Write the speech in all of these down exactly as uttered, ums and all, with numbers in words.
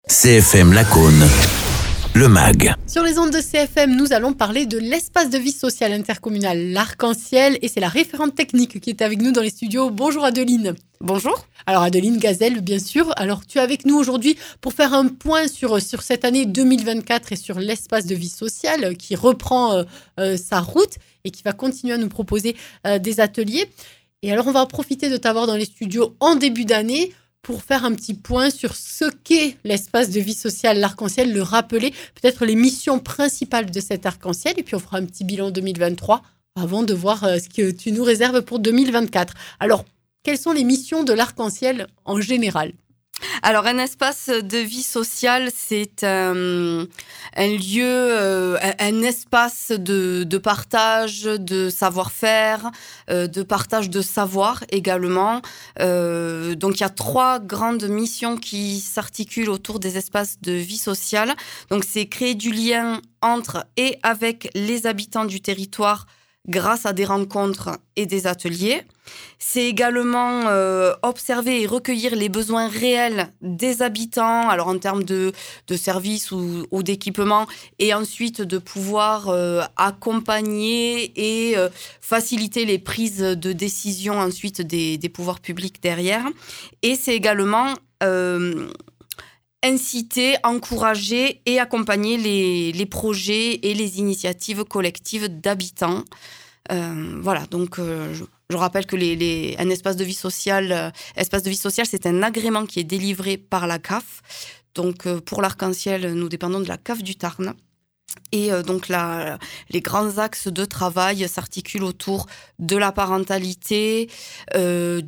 C F M Lacaune, le M A G. Sur les ondes de C F M, nous allons parler de l'espace de vie sociale intercommunal L'Arc-en-Ciel et c'est la référente technique qui est avec nous dans les studios. Bonjour Adeline. Bonjour. Alors Adeline Gazelle, bien sûr. Alors tu es avec nous aujourd'hui pour faire un point sur, sur cette année deux mille vingt-quatre et sur l'espace de vie sociale qui reprend euh, euh, sa route et qui va continuer à nous proposer euh, des ateliers. Et alors on va profiter de t'avoir dans les studios en début d'année pour faire un petit point sur ce qu'est l'espace de vie sociale L'Arc-en-Ciel, le rappeler, peut-être les missions principales de cet Arc-en-Ciel, et puis on fera un petit bilan deux mille vingt-trois avant de voir ce que tu nous réserves pour deux mille vingt-quatre. Alors, quelles sont les missions de l'Arc-en-Ciel en général ? Alors, un espace de vie sociale, c'est un, un lieu, euh, un, un espace de, de partage, de savoir-faire, euh, de partage de savoir également. Euh, donc, il y a trois grandes missions qui s'articulent autour des espaces de vie sociale. Donc, c'est créer du lien entre et avec les habitants du territoire grâce à des rencontres et des ateliers. C'est également euh, observer et recueillir les besoins réels des habitants, alors en termes de, de services ou, ou d'équipements, et ensuite de pouvoir euh, accompagner et euh, faciliter les prises de décision ensuite des, des pouvoirs publics derrière. Et c'est également Euh, inciter, encourager et accompagner les, les projets et les initiatives collectives d'habitants. Euh, voilà, donc euh, je, je rappelle que les, les, un espace de vie sociale, euh, espace de vie sociale, c'est un agrément qui est délivré par la C A F. Donc euh, pour l'Arc-en-Ciel, nous dépendons de la C A F du Tarn. Et euh, donc la, les grands axes de travail s'articulent autour de la parentalité, euh,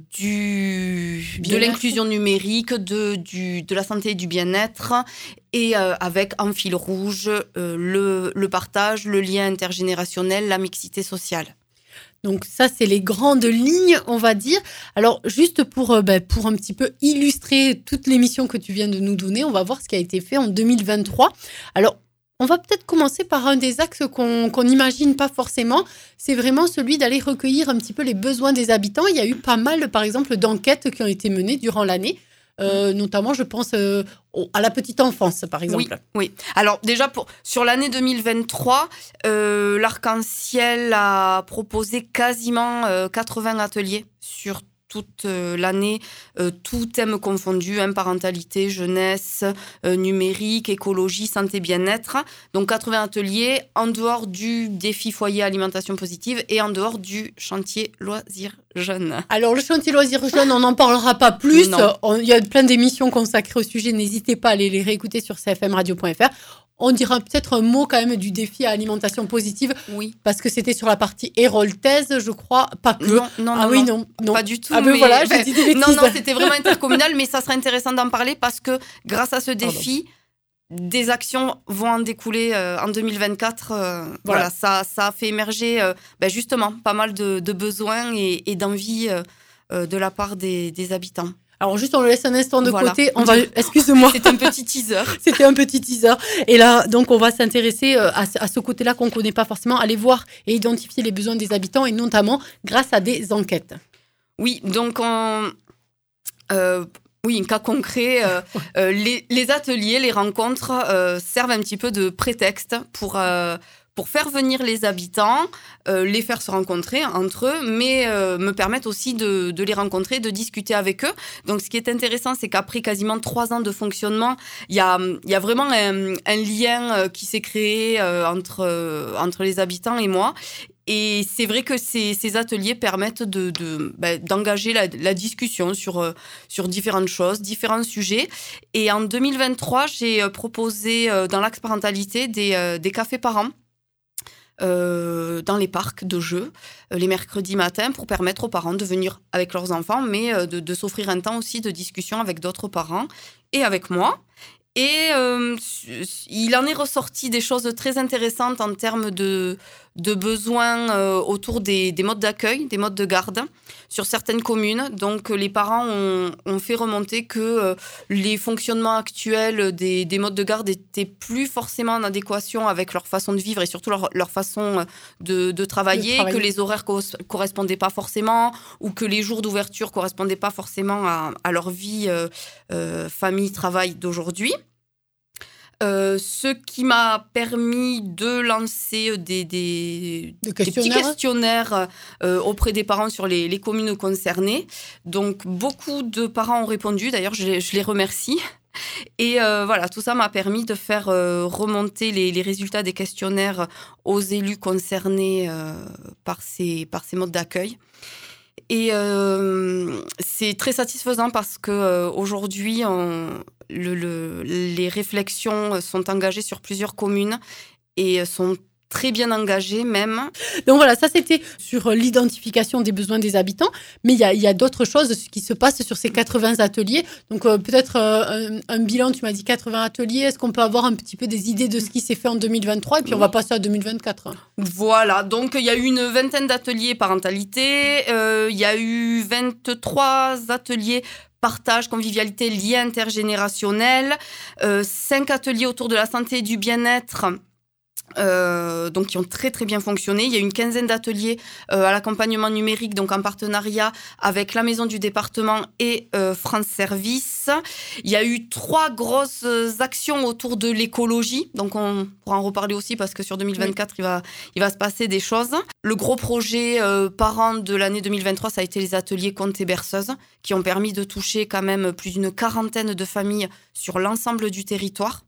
du, de l'inclusion numérique, de, du, de la santé et du bien-être, et euh, avec en fil rouge euh, le, le partage, le lien intergénérationnel, la mixité sociale. Donc ça, c'est les grandes lignes, on va dire. Alors, juste pour, euh, ben, pour un petit peu illustrer toutes les missions que tu viens de nous donner, on va voir ce qui a été fait en deux mille vingt-trois. Alors, on va peut-être commencer par un des axes qu'on qu'on n'imagine pas forcément. C'est vraiment celui d'aller recueillir un petit peu les besoins des habitants. Il y a eu pas mal, par exemple, d'enquêtes qui ont été menées durant l'année. Euh, notamment, je pense euh, à la petite enfance, par exemple. Oui, oui. Alors déjà, pour, sur l'année deux mille vingt-trois, euh, l'Arc-en-Ciel a proposé quasiment euh, quatre-vingts ateliers sur toute euh, l'année, euh, tout thème confondu, hein, parentalité, jeunesse, euh, numérique, écologie, santé, bien-être. Donc quatre-vingts ateliers en dehors du défi foyer alimentation positive et en dehors du chantier loisirs jeunes. Alors le chantier loisirs jeunes, on n'en parlera pas plus. On, il y a plein d'émissions consacrées au sujet, n'hésitez pas à aller les réécouter sur c f m radio point f r. On dira peut-être un mot quand même du défi à alimentation positive. Oui. Parce que c'était sur la partie héroltaise, je crois. Pas que. Non, non, ah non, oui, non, non, non. Pas du tout. Ah ben mais... voilà, j'ai dit des bêtises. Non, non, c'était vraiment intercommunal, mais ça serait intéressant d'en parler parce que grâce à ce défi, Pardon. des actions vont en découler euh, en deux mille vingt-quatre. Euh, voilà. voilà, ça, ça a fait émerger euh, ben justement pas mal de, de besoins et, et d'envie euh, de la part des, des habitants. Alors juste, on le laisse un instant de voilà. côté. On va, excuse-moi. C'était un petit teaser. C'était un petit teaser. Et là, donc, on va s'intéresser à, à ce côté-là qu'on ne connaît pas forcément, aller voir et identifier les besoins des habitants, et notamment grâce à des enquêtes. Oui, donc on... Euh, oui, un cas concret. Euh, euh, les, les ateliers, les rencontres euh, servent un petit peu de prétexte pour... Euh, pour faire venir les habitants, euh, les faire se rencontrer entre eux, mais euh, me permettre aussi de, de les rencontrer, de discuter avec eux. Donc, ce qui est intéressant, c'est qu'après quasiment trois ans de fonctionnement, il y a, y a vraiment un, un lien qui s'est créé euh, entre, euh, entre les habitants et moi. Et c'est vrai que ces, ces ateliers permettent de, de, bah, d'engager la, la discussion sur, euh, sur différentes choses, différents sujets. Et en deux mille vingt-trois, j'ai proposé euh, dans l'axe parentalité des, euh, des cafés parents. Euh, dans les parcs de jeux euh, les mercredis matins pour permettre aux parents de venir avec leurs enfants, mais euh, de, de s'offrir un temps aussi de discussion avec d'autres parents et avec moi. Et euh, il en est ressorti des choses très intéressantes en termes de, de besoins euh, autour des, des modes d'accueil, des modes de garde sur certaines communes. Donc, les parents ont, ont fait remonter que euh, les fonctionnements actuels des, des modes de garde étaient plus forcément en adéquation avec leur façon de vivre et surtout leur, leur façon de, de travailler, travailler, que les horaires co- correspondaient pas forcément ou que les jours d'ouverture correspondaient pas forcément à, à leur vie euh, euh, famille-travail d'aujourd'hui. Euh, ce qui m'a permis de lancer des, des, De des petits questionnaires. questionnaires euh, auprès des parents sur les, les communes concernées. Donc, beaucoup de parents ont répondu. D'ailleurs, je les, je les remercie. Et euh, voilà, tout ça m'a permis de faire euh, remonter les, les résultats des questionnaires aux élus concernés euh, par, ces, par ces modes d'accueil. Et euh, c'est très satisfaisant parce qu'aujourd'hui, euh, le, le, les réflexions sont engagées sur plusieurs communes et sont très bien engagées même. Donc voilà, ça c'était sur l'identification des besoins des habitants, mais il y a, y a d'autres choses qui se passent sur ces quatre-vingts ateliers. Donc euh, peut-être euh, un, un bilan, tu m'as dit quatre-vingts ateliers, est-ce qu'on peut avoir un petit peu des idées de ce qui s'est fait en deux mille vingt-trois et puis on va passer à deux mille vingt-quatre. Voilà, donc il y a eu une vingtaine d'ateliers parentalité, euh, il y a eu vingt-trois ateliers partage, convivialité, lien intergénérationnel, euh, cinq ateliers autour de la santé et du bien-être. Euh, donc qui ont très très bien fonctionné. Il y a une quinzaine d'ateliers euh, à l'accompagnement numérique, donc en partenariat avec la Maison du département et euh, France Service. Il y a eu trois grosses actions autour de l'écologie, donc on pourra en reparler aussi parce que sur deux mille vingt-quatre, oui. il, va, il va se passer des choses. Le gros projet euh, parent de l'année deux mille vingt-trois, ça a été les ateliers Contes et berceuses, qui ont permis de toucher quand même plus d'une quarantaine de familles sur l'ensemble du territoire.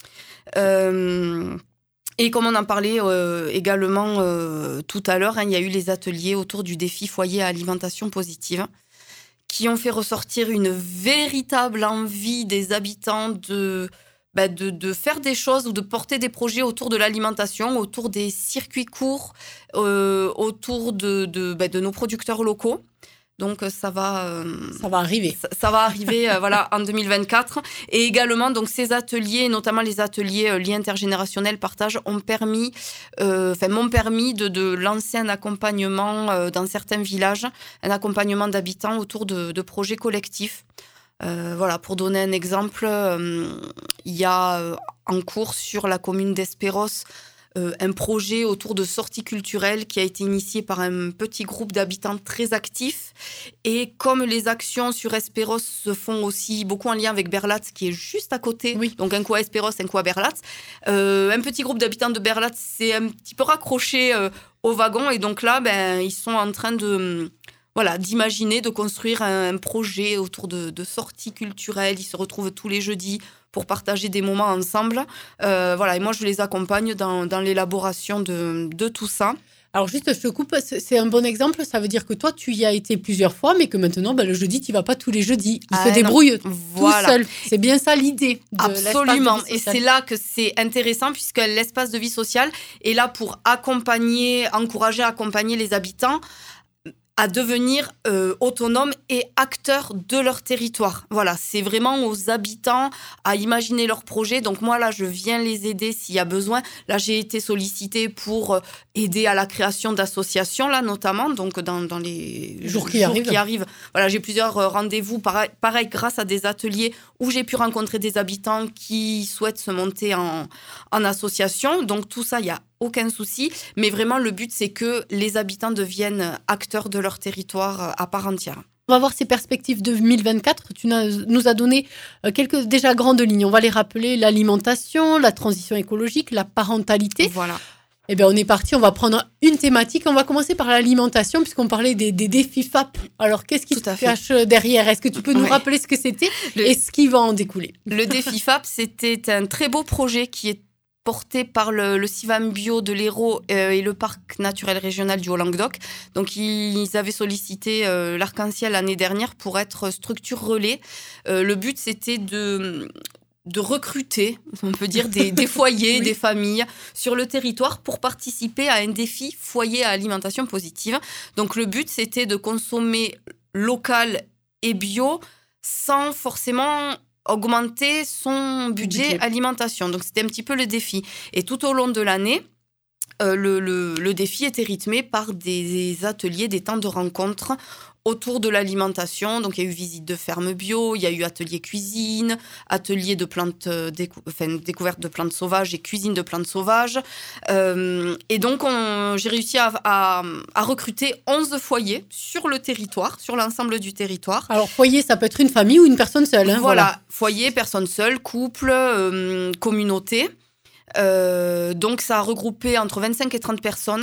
Euh... Et comme on en parlait euh, également euh, tout à l'heure, hein, il y a eu les ateliers autour du défi foyer à alimentation positive qui ont fait ressortir une véritable envie des habitants de, bah, de, de faire des choses ou de porter des projets autour de l'alimentation, autour des circuits courts, euh, autour de, de, bah, de nos producteurs locaux. Donc ça va, euh, ça va arriver. Ça, ça va arriver, euh, voilà, en deux mille vingt-quatre. Et également, donc ces ateliers, notamment les ateliers euh, liens intergénérationnels, partage, ont permis, euh, enfin m'ont permis de, de lancer un accompagnement euh, dans certains villages, un accompagnement d'habitants autour de, de projets collectifs. Euh, voilà, pour donner un exemple, euh, il y a euh, en cours sur la commune d'Espéros Euh, un projet autour de sorties culturelles qui a été initié par un petit groupe d'habitants très actifs. Et comme les actions sur Espéros se font aussi beaucoup en lien avec Berlatz, qui est juste à côté, oui. donc un coup à Espéros, un coup à Berlatz, euh, un petit groupe d'habitants de Berlatz s'est un petit peu raccroché euh, au wagon. Et donc là, ben, ils sont en train de... Voilà, d'imaginer, de construire un projet autour de, de sorties culturelles. Ils se retrouvent tous les jeudis pour partager des moments ensemble. Euh, voilà, et moi, je les accompagne dans, dans l'élaboration de, de tout ça. Alors juste, je te coupe, c'est un bon exemple. Ça veut dire que toi, tu y as été plusieurs fois, mais que maintenant, ben, le jeudi, tu n'y vas pas tous les jeudis. Il ah, se débrouille non. tout voilà. seul. C'est bien ça l'idée de Absolument. l'espace de vie sociale. Et c'est là que c'est intéressant, puisque l'espace de vie sociale est là pour accompagner, encourager, accompagner les habitants à devenir euh, autonomes et acteurs de leur territoire. Voilà, c'est vraiment aux habitants à imaginer leurs projets. Donc moi, là, je viens les aider s'il y a besoin. Là, j'ai été sollicitée pour euh, aider à la création d'associations, là, notamment, donc dans, dans les jours qui jours arrivent. Qui arrivent. Voilà, j'ai plusieurs euh, rendez-vous, pareil, pareil, grâce à des ateliers où j'ai pu rencontrer des habitants qui souhaitent se monter en, en association. Donc tout ça, il y a aucun souci, mais vraiment le but c'est que les habitants deviennent acteurs de leur territoire à part entière. On va voir ces perspectives deux mille vingt-quatre. Tu nous as donné quelques déjà grandes lignes. On va les rappeler, l'alimentation, la transition écologique, la parentalité. Voilà. Eh bien, on est parti, on va prendre une thématique. On va commencer par l'alimentation, puisqu'on parlait des, des défis F A P. Alors, qu'est-ce qui se cache derrière ? Est-ce que tu peux nous ouais. rappeler ce que c'était le... et ce qui va en découler ? Le défi F A P, c'était un très beau projet qui est porté par le, le CIVAM Bio de l'Hérault euh, et le Parc naturel régional du Haut-Languedoc. Donc, ils avaient sollicité euh, l'Arc-en-Ciel l'année dernière pour être structure relais. Euh, le but, c'était de... de recruter, on peut dire, des, des foyers, oui. des familles sur le territoire pour participer à un défi foyer à alimentation positive. Donc, le but, c'était de consommer local et bio sans forcément augmenter son budget, budget alimentation. Donc, c'était un petit peu le défi. Et tout au long de l'année, euh, le, le, le défi était rythmé par des ateliers, des temps de rencontres autour de l'alimentation. Donc, il y a eu visite de ferme bio, il y a eu atelier cuisine, atelier de plantes, décou- enfin, découverte de plantes sauvages et cuisine de plantes sauvages. Euh, et donc, on, j'ai réussi à, à, à recruter onze foyers sur le territoire, sur l'ensemble du territoire. Alors, foyer, ça peut être une famille ou une personne seule. Hein, voilà. voilà, Foyer, personne seule, couple, euh, communauté. Euh, donc, ça a regroupé entre vingt-cinq et trente personnes.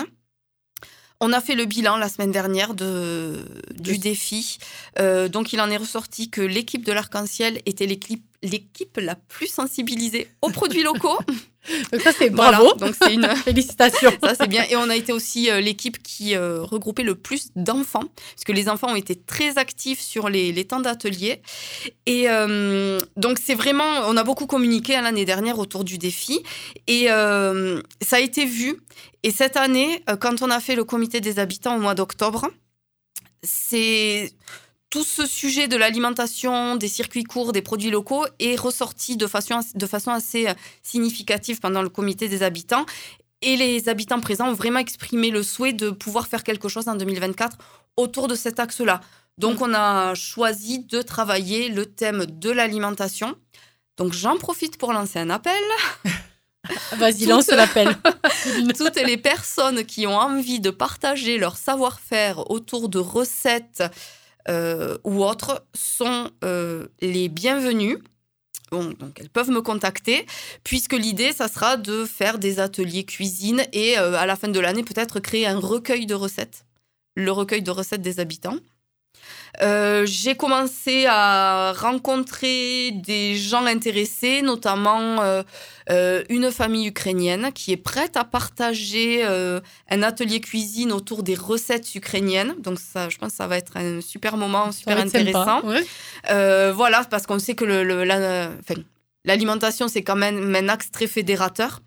On a fait le bilan la semaine dernière de, du oui. défi. Euh, donc, il en est ressorti que l'équipe de l'Arc-en-Ciel était l'équipe, l'équipe la plus sensibilisée aux produits locaux. Donc ça, c'est bravo. Voilà, donc c'est une félicitations. Ça, c'est bien. Et on a été aussi euh, l'équipe qui euh, regroupait le plus d'enfants, parce que les enfants ont été très actifs sur les, les temps d'atelier. Et euh, donc, c'est vraiment... On a beaucoup communiqué hein, l'année dernière autour du défi. Et euh, ça a été vu. Et cette année, euh, quand on a fait le comité des habitants au mois d'octobre, c'est... Tout ce sujet de l'alimentation, des circuits courts, des produits locaux est ressorti de façon, de façon assez significative pendant le comité des habitants. Et les habitants présents ont vraiment exprimé le souhait de pouvoir faire quelque chose en deux mille vingt-quatre autour de cet axe-là. Donc, on a choisi de travailler le thème de l'alimentation. Donc, j'en profite pour lancer un appel. Vas-y, toutes, lance l'appel. Toutes les personnes qui ont envie de partager leur savoir-faire autour de recettes Euh, ou autres sont euh, les bienvenus. Bon, donc elles peuvent me contacter, puisque l'idée, ça sera de faire des ateliers cuisine et euh, à la fin de l'année, peut-être créer un recueil de recettes, le recueil de recettes des habitants. Euh, j'ai commencé à rencontrer des gens intéressés, notamment euh, euh, une famille ukrainienne qui est prête à partager euh, un atelier cuisine autour des recettes ukrainiennes. Donc ça, je pense que ça va être un super moment, super intéressant. Sympa, ouais. euh, voilà, parce qu'on sait que le, le, la, enfin, l'alimentation, c'est quand même un axe très fédérateur.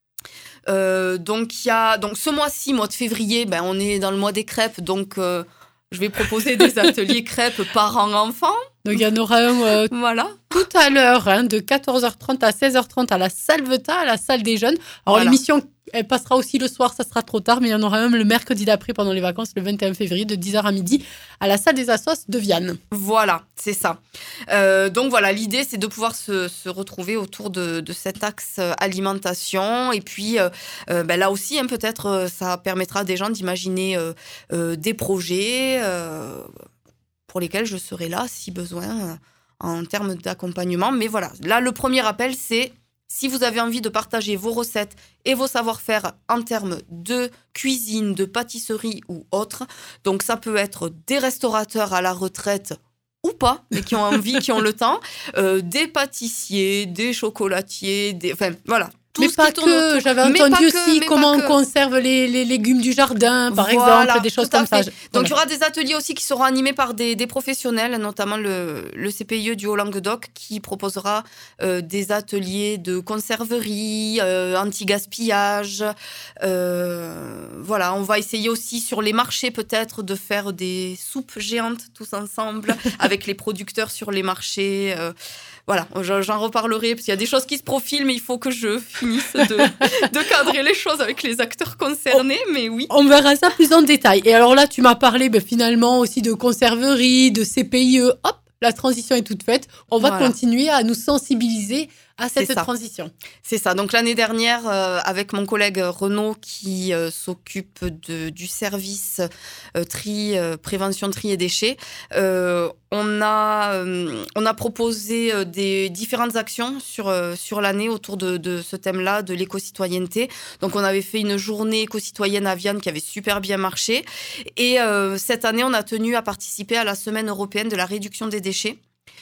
Euh, donc, y a, donc ce mois-ci, mois de février, ben, on est dans le mois des crêpes, donc... Euh, je vais proposer des ateliers crêpes parents-enfants. Donc, il y en aura un euh, voilà. tout à l'heure, hein, de quatorze heures trente à seize heures trente à la Salvetat, à la salle des jeunes. Alors, voilà. L'émission, elle passera aussi le soir, ça sera trop tard, mais il y en aura même le mercredi d'après, pendant les vacances, le vingt et un février, de dix heures à midi, à la salle des Assos de Vianne. Voilà, c'est ça. Euh, donc, voilà, l'idée, c'est de pouvoir se, se retrouver autour de, de cet axe alimentation. Et puis, euh, euh, ben, là aussi, hein, peut-être, euh, ça permettra à des gens d'imaginer euh, euh, des projets euh, pour lesquels je serai là, si besoin, euh, en termes d'accompagnement. Mais voilà, là, le premier appel, c'est si vous avez envie de partager vos recettes et vos savoir-faire en termes de cuisine, de pâtisserie ou autre. Donc, ça peut être des restaurateurs à la retraite ou pas, mais qui ont envie, qui ont le temps, euh, des pâtissiers, des chocolatiers, des... enfin, voilà. Tout mais pas que, autour. J'avais mais entendu aussi que, comment on conserve les, les légumes du jardin, par voilà, exemple, des choses comme ça. Donc, voilà. Il y aura des ateliers aussi qui seront animés par des, des professionnels, notamment le, le C P I E du Haut-Languedoc, qui proposera euh, des ateliers de conserverie, euh, anti-gaspillage. Euh, voilà, on va essayer aussi sur les marchés, peut-être, de faire des soupes géantes tous ensemble, avec les producteurs sur les marchés. Euh, Voilà, j'en reparlerai, parce qu'il y a des choses qui se profilent, mais il faut que je finisse de, de cadrer les choses avec les acteurs concernés, on, mais oui. On verra ça plus en détail. Et alors là, tu m'as parlé ben, finalement aussi de conserverie, de C P I E. Hop, la transition est toute faite. On va voilà. continuer à nous sensibiliser à cette transition. C'est ça. Donc, l'année dernière, euh, avec mon collègue Renaud, qui euh, s'occupe de, du service euh, tri, euh, prévention, tri et déchets, euh, on, a, euh, on a proposé euh, des différentes actions sur, euh, sur l'année autour de, de ce thème-là, de l'éco-citoyenneté. Donc, on avait fait une journée éco-citoyenne à Vianne qui avait super bien marché. Et euh, cette année, on a tenu à participer à la Semaine européenne de la réduction des déchets.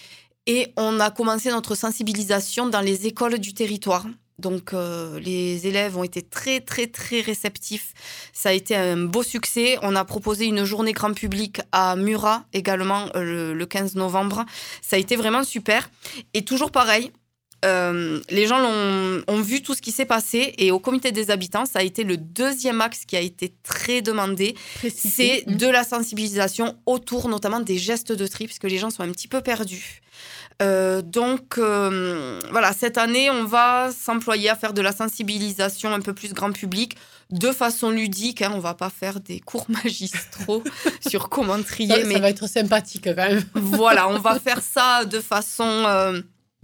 Et on a commencé notre sensibilisation dans les écoles du territoire. Donc, euh, les élèves ont été très, très, très réceptifs. Ça a été un beau succès. On a proposé une journée grand public à Murat, également, le, le quinze novembre. Ça a été vraiment super. Et toujours pareil, euh, les gens ont, ont vu tout ce qui s'est passé. Et au comité des habitants, ça a été le deuxième axe qui a été très demandé. Précisé. C'est mmh. de la sensibilisation autour, notamment, des gestes de tri, parce que les gens sont un petit peu perdus. Euh, donc, euh, voilà, cette année, on va s'employer à faire de la sensibilisation un peu plus grand public, de façon ludique. Hein, on ne va pas faire des cours magistraux sur comment trier. Ça, mais ça va être sympathique quand même. Voilà, on va faire ça de façon... Euh,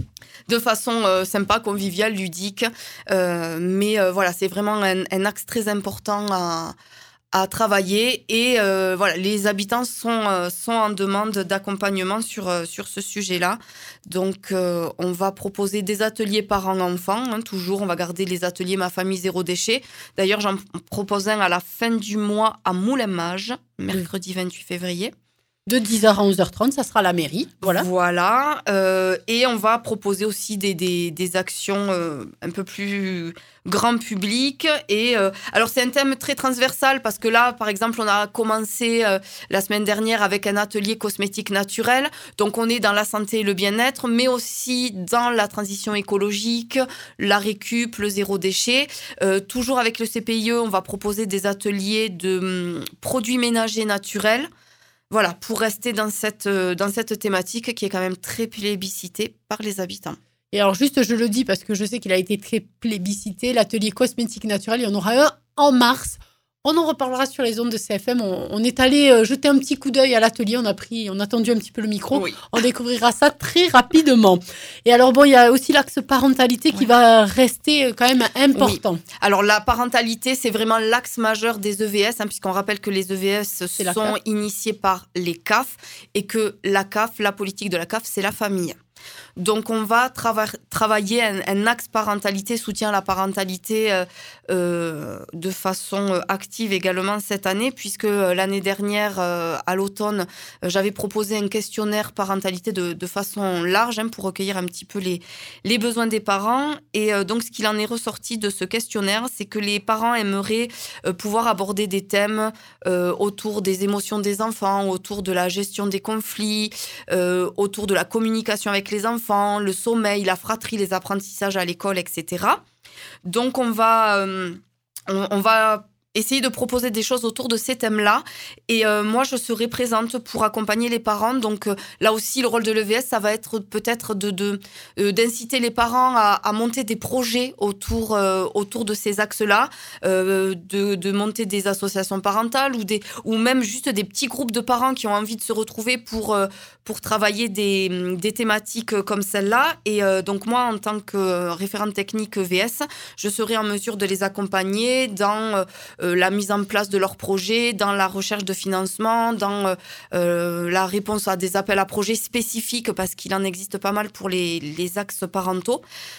de façon euh, sympa, conviviale, ludique. Euh, mais euh, voilà, c'est vraiment un, un axe très important à, à travailler. Et euh, voilà, les habitants sont, euh, sont en demande d'accompagnement sur, euh, sur ce sujet-là. Donc, euh, on va proposer des ateliers parents-enfants. Hein, toujours, on va garder les ateliers Ma famille zéro déchet. D'ailleurs, j'en propose un à la fin du mois à Moulin-Mage, mercredi vingt-huit février. De dix heures à onze heures trente, ça sera à la mairie. Voilà. Voilà. Euh, et on va proposer aussi des, des, des actions euh, un peu plus grand public. Et, euh, alors, c'est un thème très transversal parce que là, par exemple, on a commencé euh, la semaine dernière avec un atelier cosmétique naturel. Donc, on est dans la santé et le bien-être, mais aussi dans la transition écologique, la récup, le zéro déchet. Euh, toujours avec le C P I E, on va proposer des ateliers de hum, produits ménagers naturels. Voilà, pour rester dans cette, dans cette thématique qui est quand même très plébiscitée par les habitants. Et alors juste, je le dis parce que je sais qu'il a été très plébiscité, l'atelier cosmétique naturel, il y en aura un en mars. On en reparlera sur les ondes de C F M. On, on est allé jeter un petit coup d'œil à l'atelier. On a pris, on a tendu un petit peu le micro. Oui. On découvrira ça très rapidement. Et alors bon, il y a aussi l'axe parentalité qui oui. va rester quand même important. Oui. Alors la parentalité, c'est vraiment l'axe majeur des E V S, hein, puisqu'on rappelle que les E V S c'est sont initiés par les C A F et que la C A F, la politique de la C A F, c'est la famille. Donc, on va trava- travailler un, un axe parentalité, soutien à la parentalité euh, euh, de façon active également cette année, puisque euh, l'année dernière, euh, à l'automne, euh, j'avais proposé un questionnaire parentalité de, de façon large hein, pour recueillir un petit peu les, les besoins des parents. Et euh, donc, ce qu'il en est ressorti de ce questionnaire, c'est que les parents aimeraient euh, pouvoir aborder des thèmes euh, autour des émotions des enfants, autour de la gestion des conflits, euh, autour de la communication avec les enfants, le sommeil, la fratrie, les apprentissages à l'école, et cetera. Donc, on va, euh, on, on va essayer de proposer des choses autour de ces thèmes-là. Et euh, moi, je serai présente pour accompagner les parents. Donc, euh, là aussi, le rôle de l'E V S, ça va être peut-être de, de, euh, d'inciter les parents à, à monter des projets autour, euh, autour de ces axes-là, euh, de, de monter des associations parentales ou, des, ou même juste des petits groupes de parents qui ont envie de se retrouver pour, euh, pour travailler des, des thématiques comme celle-là. Et euh, donc, moi, en tant que référente technique E V S, je serai en mesure de les accompagner dans... Euh, Euh, la mise en place de leurs projets, dans la recherche de financement, dans euh, la réponse à des appels à projets spécifiques, parce qu'il en existe pas mal pour les, les axes parentaux.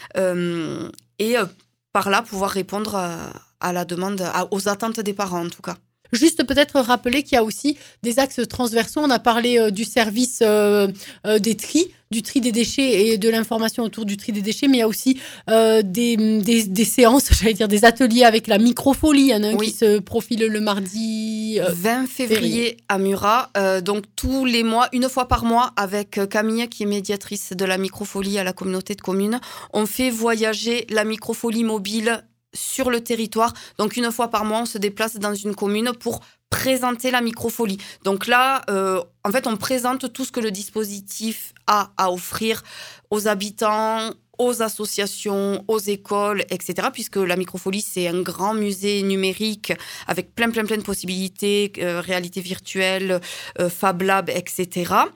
Euh, et euh, par là, pouvoir répondre à, à la demande, à, aux attentes des parents en tout cas. Juste peut-être rappeler qu'il y a aussi des axes transversaux. On a parlé euh, du service euh, euh, des tris, du tri des déchets et de l'information autour du tri des déchets, mais il y a aussi euh, des, des, des séances, j'allais dire des ateliers avec la microfolie. Il y en a un oui. qui se profile le mardi euh, vingt février à Murat. Euh, donc tous les mois, une fois par mois, avec Camille, qui est médiatrice de la microfolie à la communauté de communes, on fait voyager la microfolie mobile sur le territoire. Donc, une fois par mois, on se déplace dans une commune pour présenter la microfolie. Donc là, euh, en fait, on présente tout ce que le dispositif a à offrir aux habitants, aux associations, aux écoles, et cetera. Puisque la microfolie, c'est un grand musée numérique avec plein, plein, plein de possibilités, euh, réalité virtuelle, euh, Fab Lab, et cetera.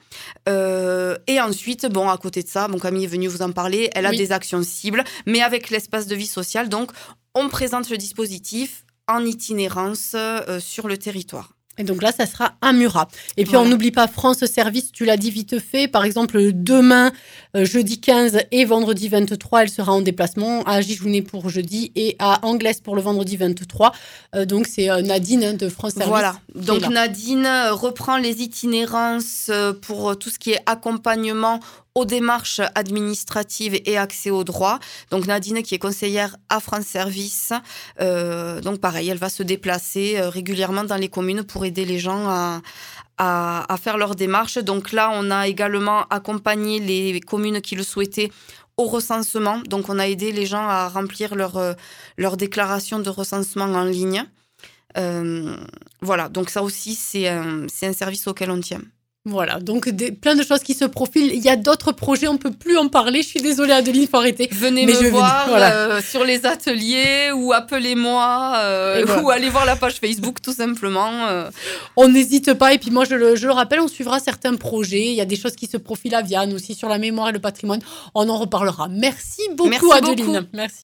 Euh, et ensuite, bon, à côté de ça, bon, Camille est venue vous en parler, elle a oui. des actions cibles, mais avec l'espace de vie sociale, donc, on présente le dispositif en itinérance euh, sur le territoire. Et donc là, ça sera à Murat. Et puis, voilà. On n'oublie pas France Service, tu l'as dit vite fait. Par exemple, demain, euh, jeudi quinze et vendredi vingt-trois, elle sera en déplacement à Gijounet pour jeudi et à Anglaise pour le vendredi vingt-trois. Euh, donc, c'est euh, Nadine hein, de France Service. Voilà. Donc, Nadine reprend les itinérances pour tout ce qui est accompagnement aux démarches administratives et accès aux droits. Donc Nadine qui est conseillère à France Service, euh, donc pareil, elle va se déplacer euh, régulièrement dans les communes pour aider les gens à, à, à faire leurs démarches. Donc là, on a également accompagné les communes qui le souhaitaient au recensement. Donc on a aidé les gens à remplir leur, euh, leur déclaration de recensement en ligne. Euh, voilà, donc ça aussi, c'est un, c'est un service auquel on tient. Voilà, donc des, plein de choses qui se profilent. Il y a d'autres projets, on ne peut plus en parler. Je suis désolée, Adeline, il faut arrêter. Venez Mais me je voir vais, voilà. euh, sur les ateliers ou appelez-moi euh, voilà. ou allez voir la page Facebook tout simplement. Euh. On n'hésite pas. Et puis moi, je le, je le rappelle, on suivra certains projets. Il y a des choses qui se profilent à Vianne aussi sur la mémoire et le patrimoine. On en reparlera. Merci beaucoup, Merci Adeline. Beaucoup. Merci.